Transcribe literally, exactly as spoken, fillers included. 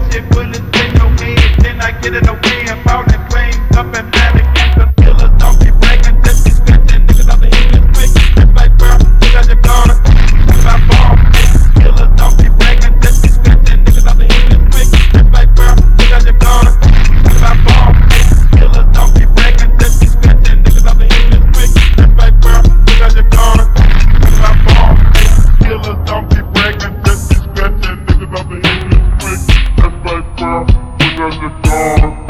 shit, bullets in your head. Then I get it away and fall in flames up and down against the killers. Don't be bragging, just be scratching niggas off the head and quick. Just like bro, look at your daughter. My ball, killers don't be bragging, just be scratching niggas off the head and quick. Just like bro, look at your daughter. My ball, killers don't be bragging, just be scratching niggas off the head and quick. Just like bro, look at your daughter. My ball, killers don't be bragging, just be scratching niggas off the head and quick. Just like bro, look at your daughter.